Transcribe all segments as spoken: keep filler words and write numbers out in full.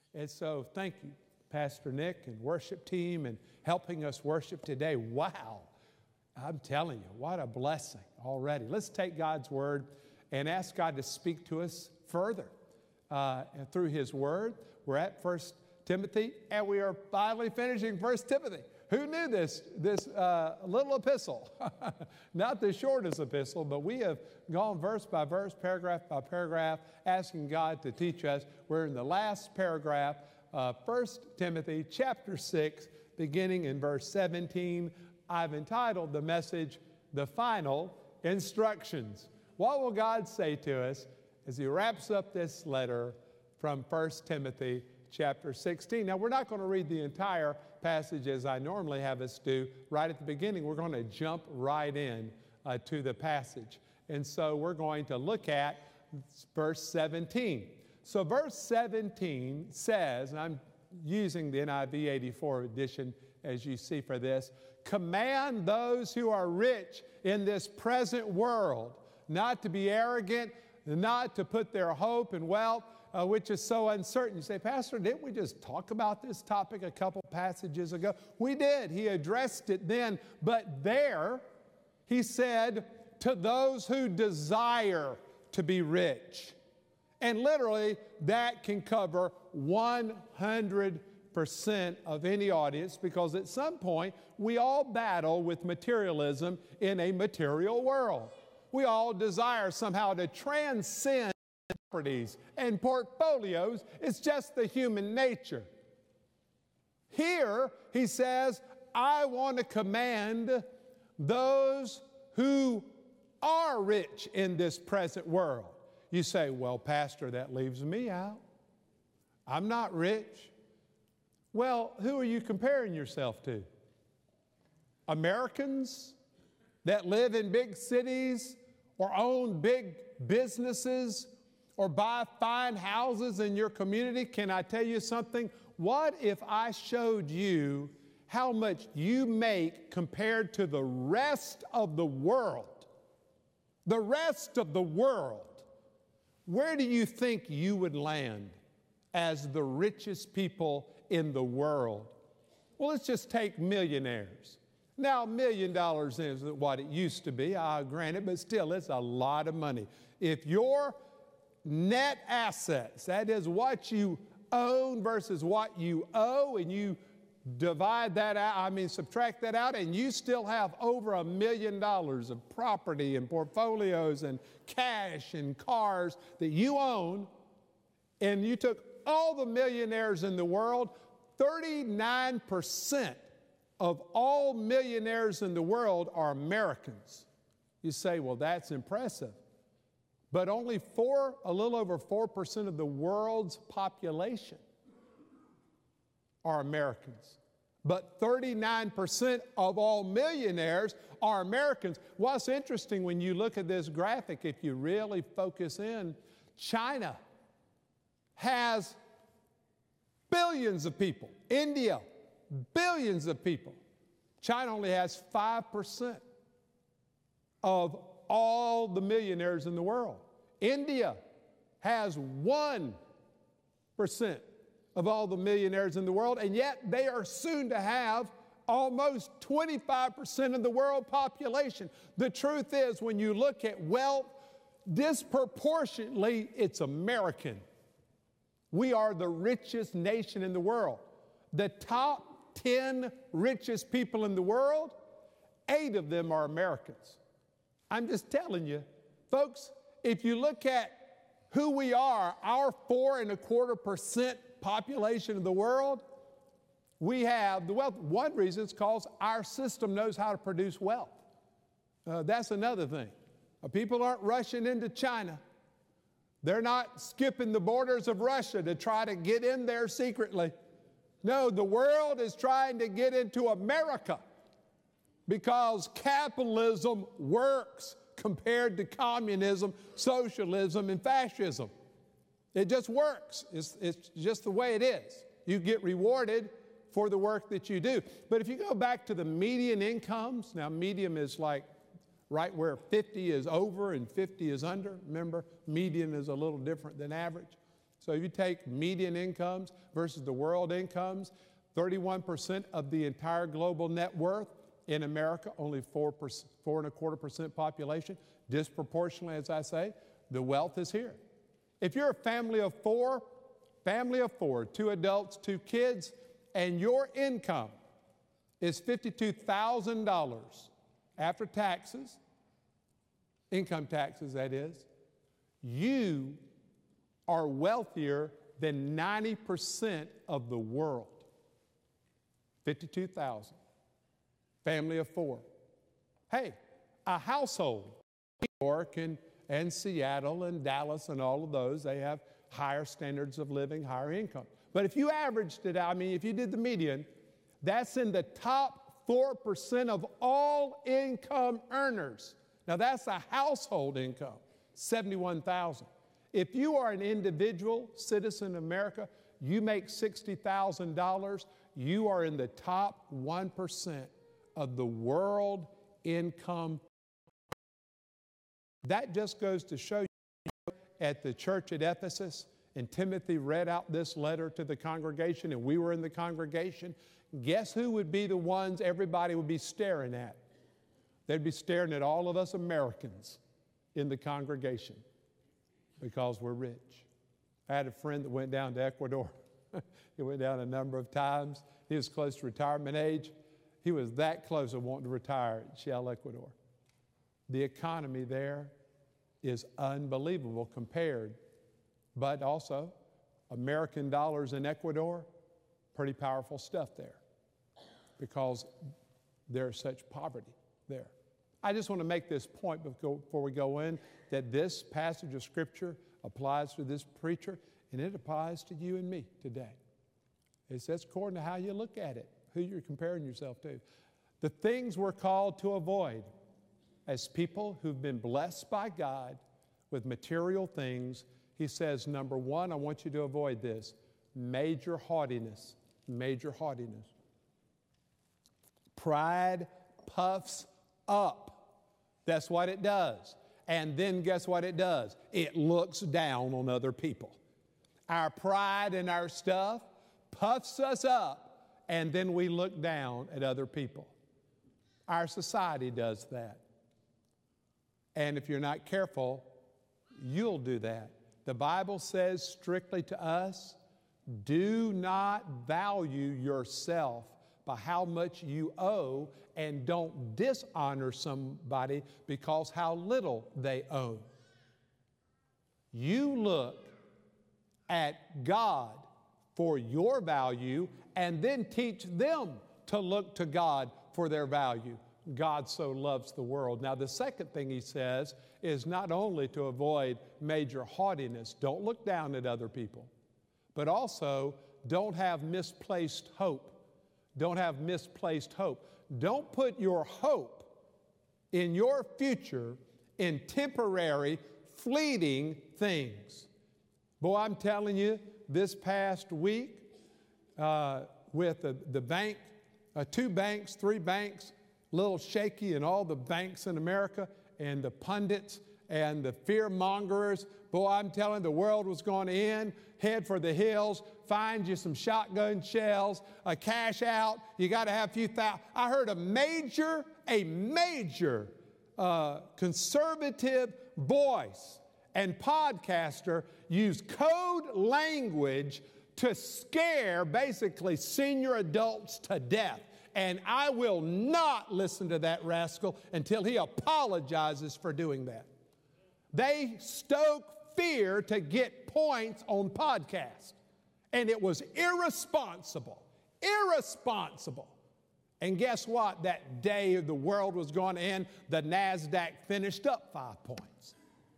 And so thank you, Pastor Nick and worship team, and helping us worship today. Wow. I'm telling you, what a blessing already. Let's take God's word and ask God to speak to us further uh, through his word. We're at First Timothy, and we are finally finishing First Timothy. Who knew this, this uh, little epistle? Not the shortest epistle, but we have gone verse by verse, paragraph by paragraph, asking God to teach us. We're in the last paragraph, uh, First Timothy chapter six, beginning in verse seventeen. I've entitled the message, The Final Instructions. What will God say to us as he wraps up this letter from First Timothy chapter sixteen? Now, we're not going to read the entire passage as I normally have us do. Right at the beginning, we're going to jump right in uh, to the passage. And so we're going to look at verse seventeen. So verse seventeen says, and I'm using the N I V eighty-four edition as you see for this, command those who are rich in this present world not to be arrogant, not to put their hope in wealth, uh, which is so uncertain. You say, Pastor, didn't we just talk about this topic a couple passages ago? We did. He addressed it then. But there, he said, to those who desire to be rich. And literally, that can cover one hundred percent of any audience, because at some point, we all battle with materialism in a material world. We all desire somehow to transcend properties and portfolios. It's just the human nature. Here, he says, I want to command those who are rich in this present world. You say, well, Pastor, that leaves me out. I'm not rich. Well, who are you comparing yourself to? Americans that live in big cities or own big businesses or buy fine houses in your community? Can I tell you something? What if I showed you how much you make compared to the rest of the world? The rest of the world. Where do you think you would land as the richest people in the world? Well, let's just take millionaires. Now, a million dollars isn't what it used to be, I grant it, but still, it's a lot of money. If your net assets, that is what you own versus what you owe, and you divide that out, I mean, subtract that out, and you still have over a million dollars of property and portfolios and cash and cars that you own, and you took all the millionaires in the world, thirty-nine percent of all millionaires in the world are Americans. You say, well, that's impressive. But only four, a little over four percent of the world's population are Americans. But thirty-nine percent of all millionaires are Americans. What's interesting when you look at this graphic, if you really focus in, China has billions of people. India, billions of people. China only has five percent of all the millionaires in the world. India has one percent of all the millionaires in the world, and yet they are soon to have almost twenty-five percent of the world population. The truth is, when you look at wealth, disproportionately, it's American. We are the richest nation in the world. The top ten richest people in the world, eight of them are Americans. I'm just telling you, folks, if you look at who we are, our four and a quarter percent population of the world, we have the wealth. One reason is because our system knows how to produce wealth. Uh, that's another thing. Uh, people aren't rushing into China. They're not skipping the borders of Russia to try to get in there secretly. No, the world is trying to get into America because capitalism works compared to communism, socialism, and fascism. It just works. It's, it's just the way it is. You get rewarded for the work that you do. But if you go back to the median incomes, now median is like right where fifty is over and fifty is under. Remember, median is a little different than average. So if you take median incomes versus the world incomes, thirty-one percent of the entire global net worth in America, only four percent, four and a quarter percent population. Disproportionately, as I say, the wealth is here. If you're a family of four, family of four, two adults, two kids, and your income is fifty-two thousand dollars after taxes, income taxes that is, you are wealthier than ninety percent of the world. fifty-two thousand. Family of four. Hey, a household, New York and, and Seattle and Dallas and all of those, they have higher standards of living, higher income. But if you averaged it out, I mean, if you did the median, that's in the top four percent of all income earners. Now, that's a household income, seventy-one thousand. If you are an individual citizen of America, you make sixty thousand dollars, you are in the top one percent of the world income. That just goes to show you at the church at Ephesus, and Timothy read out this letter to the congregation, and we were in the congregation. Guess who would be the ones everybody would be staring at? They'd be staring at all of us Americans in the congregation because we're rich. I had a friend that went down to Ecuador. He went down a number of times. He was close to retirement age. He was that close to wanting to retire at Shell, Ecuador. The economy there is unbelievable compared, but also American dollars in Ecuador, pretty powerful stuff there because there's such poverty there. I just want to make this point before we go in, that this passage of Scripture applies to this preacher, and it applies to you and me today. It says according to how you look at it, who you're comparing yourself to. The things we're called to avoid as people who've been blessed by God with material things, he says, number one, I want you to avoid this, major haughtiness, major haughtiness. Pride puffs up. That's what it does. And then guess what it does? It looks down on other people. Our pride and our stuff puffs us up, and then we look down at other people. Our society does that. And if you're not careful, you'll do that. The Bible says strictly to us, do not value yourself by how much you owe, and don't dishonor somebody because how little they owe. You look at God for your value and then teach them to look to God for their value. God so loves the world. Now, the second thing he says is not only to avoid major haughtiness, don't look down at other people, but also don't have misplaced hope. Don't have misplaced hope. Don't put your hope in your future in temporary, fleeting things. Boy, I'm telling you, this past week uh, with the, the bank, uh, two banks, three banks, a little shaky in all the banks in America, and the pundits and the fear mongers. Boy, I'm telling you, the world was going to end. Head for the hills, find you some shotgun shells, a cash out. You got to have a few thousand. I heard a major, a major uh, conservative voice and podcaster use code language to scare basically senior adults to death. And I will not listen to that rascal until he apologizes for doing that. They stoke fear to get points on podcasts. And it was irresponsible, irresponsible. And guess what? That day the world was going to end, the NASDAQ finished up five points.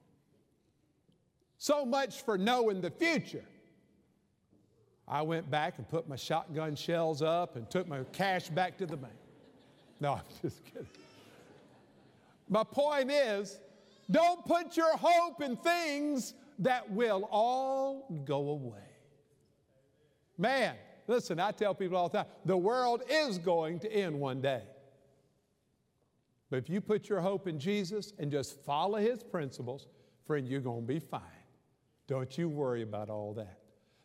So much for knowing the future. I went back and put my shotgun shells up and took my cash back to the bank. No, I'm just kidding. My point is, don't put your hope in things that will all go away. Man, listen, I tell people all the time, the world is going to end one day. But if you put your hope in Jesus and just follow his principles, friend, you're going to be fine. Don't you worry about all that.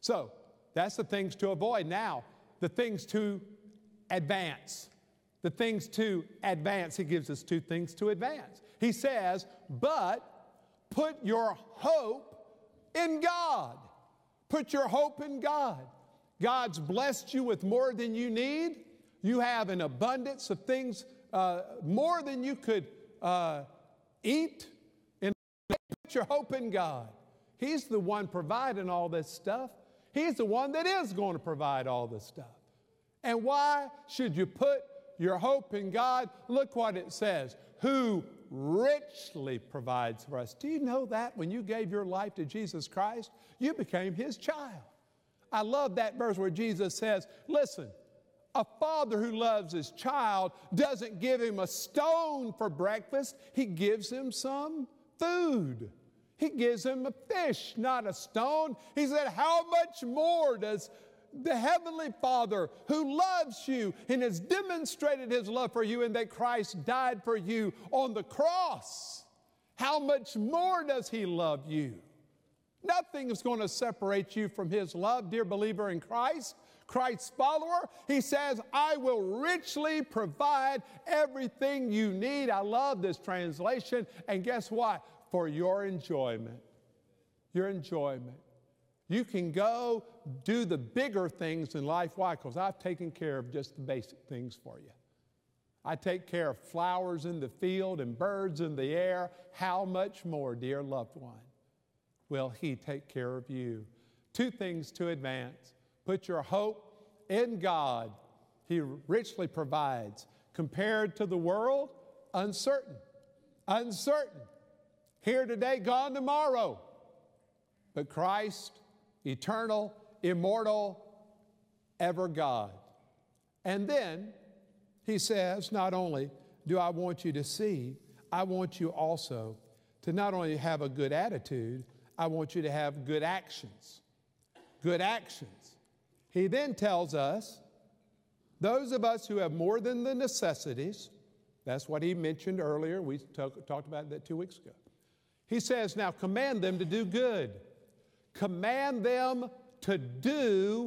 So that's the things to avoid. Now, the things to advance. The things to advance. He gives us two things to advance. He says, but put your hope in God. Put your hope in God. God's blessed you with more than you need. You have an abundance of things, uh, more than you could uh, eat. And put your hope in God. He's the one providing all this stuff. He's the one that is going to provide all this stuff. And why should you put your hope in God? Look what it says. Who richly provides for us. Do you know that when you gave your life to Jesus Christ, you became His child? I love that verse where Jesus says, listen, a father who loves his child doesn't give him a stone for breakfast. He gives him some food. He gives him a fish, not a stone. He said, how much more does the Heavenly Father who loves you and has demonstrated His love for you and that Christ died for you on the cross, how much more does He love you? Nothing is going to separate you from His love, dear believer in Christ, Christ's follower. He says, I will richly provide everything you need. I love this translation. And guess what? For your enjoyment. Your enjoyment. You can go do the bigger things in life. Why? Because I've taken care of just the basic things for you. I take care of flowers in the field and birds in the air. How much more, dear loved one, will He take care of you? Two things to advance. Put your hope in God. He richly provides. Compared to the world, uncertain. Uncertain. Here today, gone tomorrow. But Christ, eternal, immortal, ever God. And then He says, not only do I want you to see, I want you also to not only have a good attitude, I want you to have good actions. Good actions. He then tells us, those of us who have more than the necessities, that's what He mentioned earlier. We talk, talked about that two weeks ago. He says, now command them to do good. Command them to do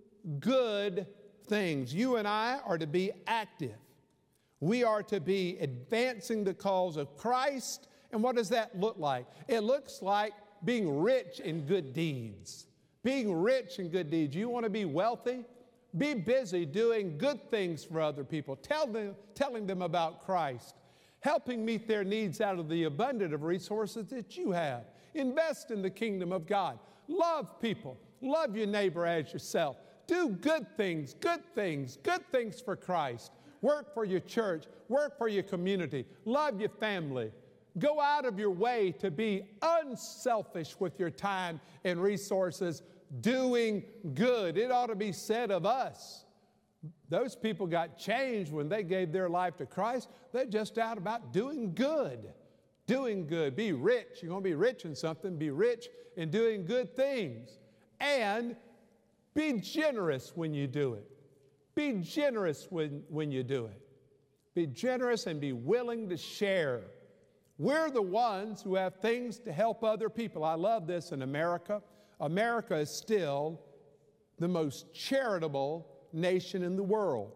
good things. You and I are to be active. We are to be advancing the cause of Christ. And what does that look like? It looks like being rich in good deeds. Being rich in good deeds. You want to be wealthy? Be busy doing good things for other people. Tell them, telling them about Christ. Helping meet their needs out of the abundance of resources that you have. Invest in the kingdom of God. Love people. Love your neighbor as yourself. Do good things, good things, good things for Christ. Work for your church. Work for your community. Love your family. Go out of your way to be unselfish with your time and resources, doing good. It ought to be said of us. Those people got changed when they gave their life to Christ. They're just out about doing good. Doing good. Be rich. You're going to be rich in something. Be rich in doing good things. And be generous when you do it. Be generous when, when you do it. Be generous and be willing to share. We're the ones who have things to help other people. I love this in America. America is still the most charitable nation in the world.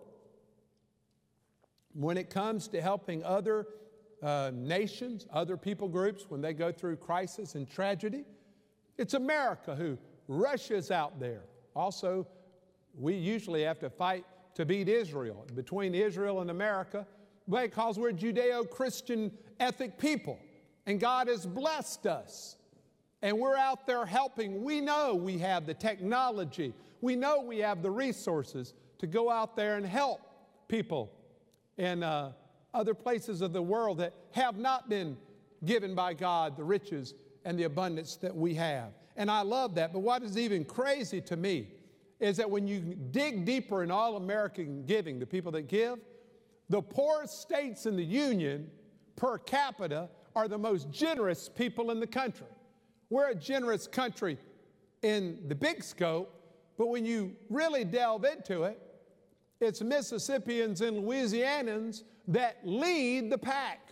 When it comes to helping other uh, nations, other people groups, when they go through crisis and tragedy, it's America who rushes out there. Also, we usually have to fight to beat Israel, between Israel and America, because we're Judeo-Christian ethnic people. And God has blessed us. And we're out there helping. We know we have the technology. We know we have the resources to go out there and help people in uh, other places of the world that have not been given by God the riches and the abundance that we have. And I love that. But what is even crazy to me is that when you dig deeper in all American giving, the people that give, the poorest states in the Union per capita are the most generous people in the country. We're a generous country in the big scope, but when you really delve into it, it's Mississippians and Louisianans that lead the pack.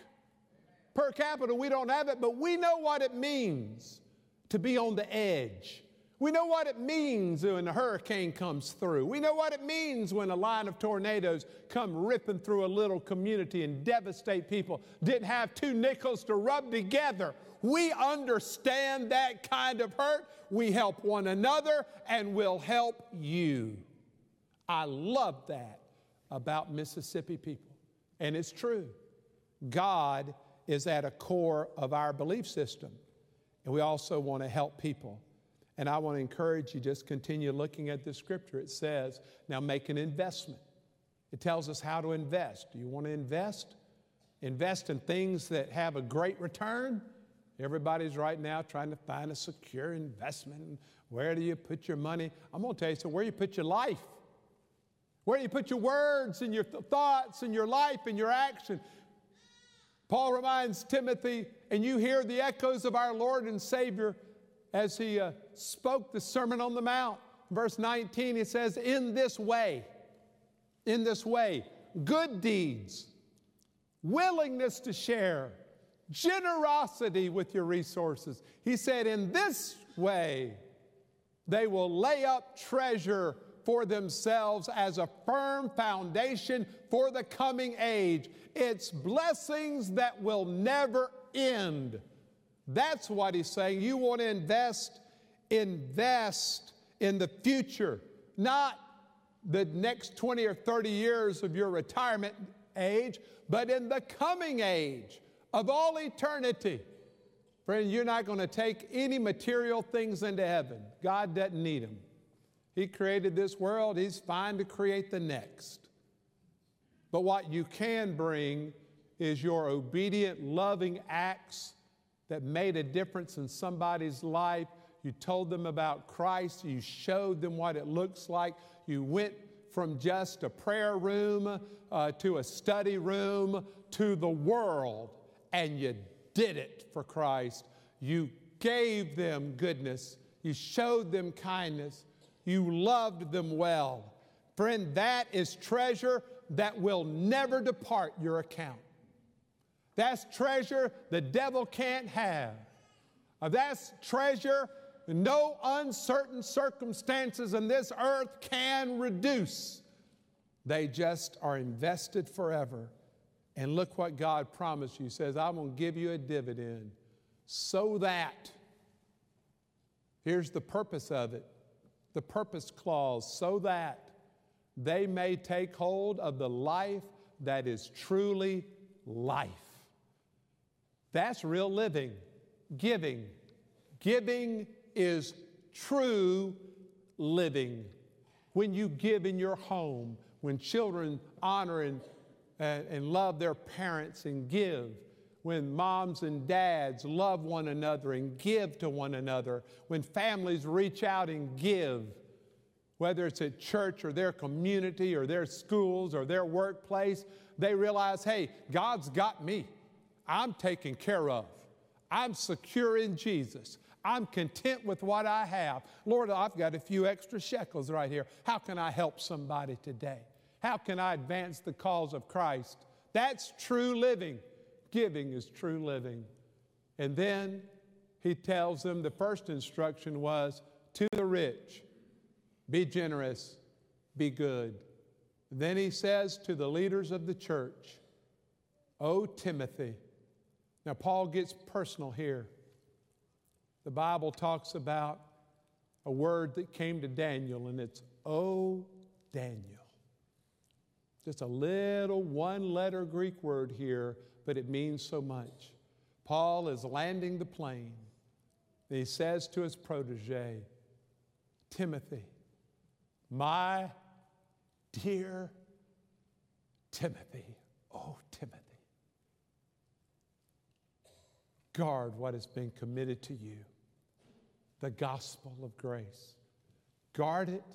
Per capita, we don't have it, but we know what it means to be on the edge. We know what it means when a hurricane comes through. We know what it means when a line of tornadoes come ripping through a little community and devastate people. Didn't have two nickels to rub together. We understand that kind of hurt. We help one another, and we'll help you. I love that about Mississippi people. And it's true. God is at a core of our belief system. And we also want to help people. And I want to encourage you, just continue looking at the scripture. It says, now make an investment. It tells us how to invest. Do you want to invest? Invest in things that have a great return. Everybody's right now trying to find a secure investment. Where do you put your money? I'm going to tell you, so where you put your life. Where do you put your words and your th- thoughts and your life and your action? Paul reminds Timothy, and you hear the echoes of our Lord and Savior as he uh, spoke the Sermon on the Mount. Verse nineteen, he says, in this way, in this way, good deeds, willingness to share, generosity with your resources. He said, in this way, they will lay up treasure for themselves as a firm foundation for the coming age. It's blessings that will never end. That's what he's saying. You want to invest, invest in the future, not the next twenty or thirty years of your retirement age, but in the coming age of all eternity. Friend, you're not going to take any material things into heaven. God doesn't need them. He created this world. He's fine to create the next. But what you can bring is your obedient, loving acts that made a difference in somebody's life. You told them about Christ. You showed them what it looks like. You went from just a prayer room uh, to a study room to the world, and you did it for Christ. You gave them goodness. You showed them kindness. You loved them well. Friend, that is treasure that will never depart your account. That's treasure the devil can't have. Uh, that's treasure no uncertain circumstances in this earth can reduce. They just are invested forever. And look what God promised you. He says, I'm going to give you a dividend so that, here's the purpose of it, the purpose clause, so that they may take hold of the life that is truly life. That's real living, giving. Giving is true living. When you give in your home, when children honor and, uh, and love their parents and give, when moms and dads love one another and give to one another, when families reach out and give, whether it's at church or their community or their schools or their workplace, they realize, hey, God's got me. I'm taken care of. I'm secure in Jesus. I'm content with what I have. Lord, I've got a few extra shekels right here. How can I help somebody today? How can I advance the cause of Christ? That's true living. Giving is true living. And then he tells them the first instruction was to the rich, be generous, be good. Then he says to the leaders of the church, O Timothy. Now, Paul gets personal here. The Bible talks about a word that came to Daniel, and it's, O Daniel. Just a little one-letter Greek word here, but it means so much. Paul is landing the plane, and he says to his protege, Timothy, my dear Timothy, oh Timothy, guard what has been committed to you, the gospel of grace. Guard it.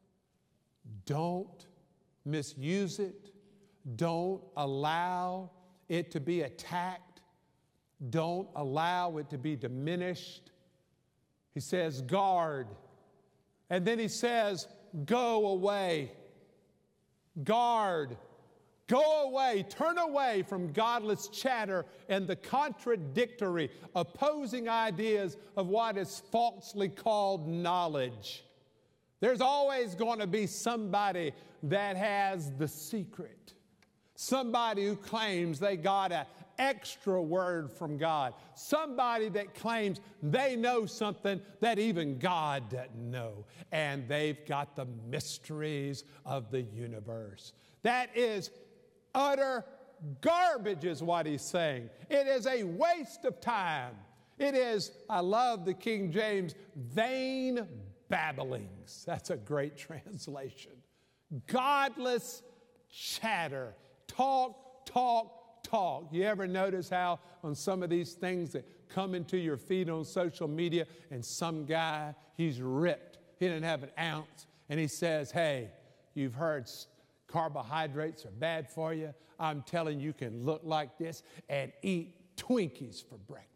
Don't misuse it. Don't allow it to be attacked. Don't allow it to be diminished. He says, guard. And then he says, go away. Guard. Go away, turn away from godless chatter and the contradictory, opposing ideas of what is falsely called knowledge. There's always going to be somebody that has the secret. Somebody who claims they got an extra word from God. Somebody that claims they know something that even God doesn't know. And they've got the mysteries of the universe. That is utter garbage is what he's saying. It is a waste of time. It is, I love the King James, vain babblings. That's a great translation. Godless chatter. Talk, talk, talk. You ever notice how on some of these things that come into your feed on social media and some guy, he's ripped. He didn't have an ounce. And he says, hey, you've heard carbohydrates are bad for you. I'm telling you, you can look like this and eat Twinkies for breakfast.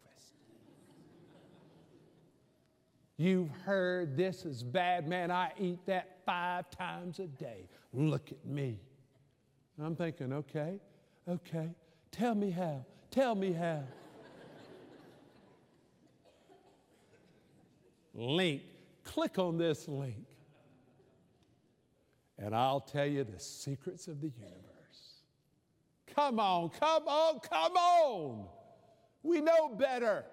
You've heard this is bad. Man, I eat that five times a day. Look at me. I'm thinking, okay, okay. Tell me how. Tell me how. Link. Click on this link. And I'll tell you the secrets of the universe. Come on, come on, come on. We know better.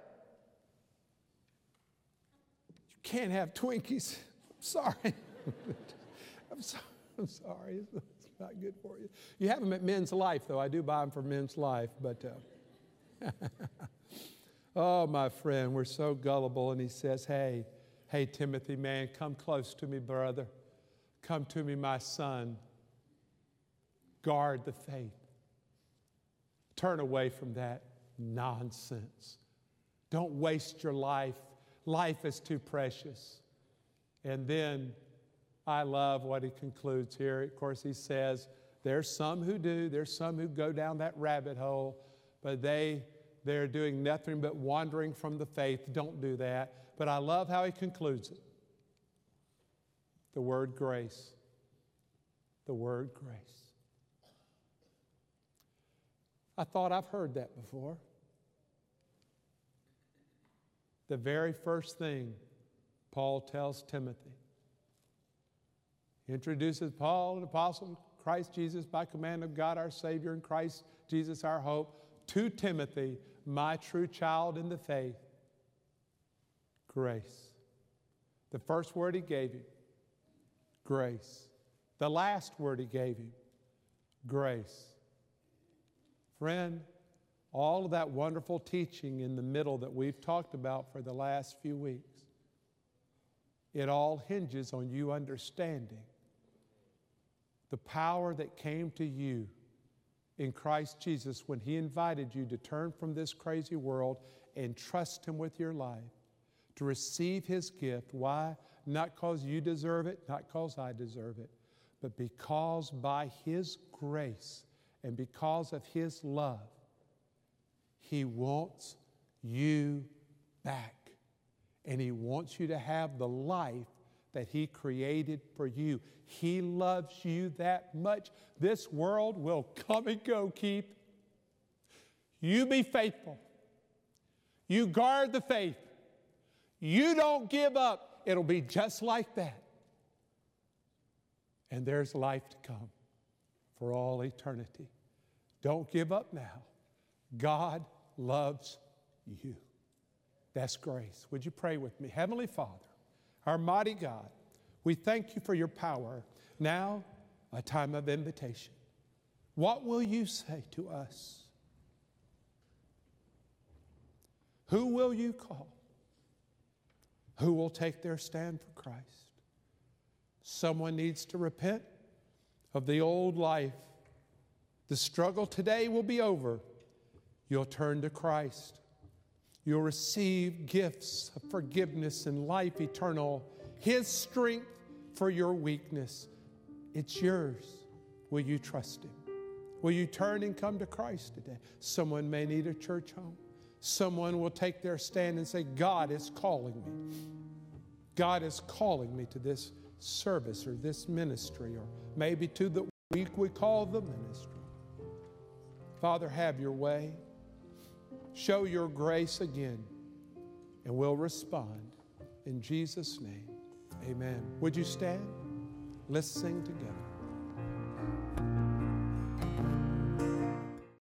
You can't have Twinkies. I'm sorry. I'm sorry. I'm sorry. It's not good for you. You have them at Men's Life, though. I do buy them for Men's Life. But, uh, oh, my friend, we're so gullible. And he says, hey, hey, Timothy, man, come close to me, brother. Come to me, my son. Guard the faith. Turn away from that nonsense. Don't waste your life. Life is too precious. And then I love what he concludes here. Of course, he says, there's some who do. There's some who go down that rabbit hole, but they, they're doing nothing but wandering from the faith. Don't do that. But I love how he concludes it. The word grace. The word grace. I thought I've heard that before. The very first thing Paul tells Timothy. He introduces Paul, an apostle of Christ Jesus, by command of God our Savior, and Christ Jesus our hope, to Timothy, my true child in the faith. Grace. The first word he gave him. Grace. The last word he gave him, grace. Friend, all of that wonderful teaching in the middle that we've talked about for the last few weeks, it all hinges on you understanding the power that came to you in Christ Jesus when he invited you to turn from this crazy world and trust him with your life, to receive his gift. Why? Not because you deserve it, not because I deserve it, but because by his grace and because of his love, he wants you back. And he wants you to have the life that he created for you. He loves you that much. This world will come and go, Keith. You be faithful. You guard the faith. You don't give up. It'll be just like that. And there's life to come for all eternity. Don't give up now. God loves you. That's grace. Would you pray with me? Heavenly Father, our mighty God, we thank you for your power. Now, a time of invitation. What will you say to us? Who will you call? Who will take their stand for Christ? Someone needs to repent of the old life. The struggle today will be over. You'll turn to Christ. You'll receive gifts of forgiveness and life eternal, his strength for your weakness. It's yours. Will you trust him? Will you turn and come to Christ today? Someone may need a church home. Someone will take their stand and say, God is calling me. God is calling me to this service or this ministry, or maybe to the week we call the ministry. Father, have your way. Show your grace again, and we'll respond. In Jesus' name, amen. Would you stand? Let's sing together.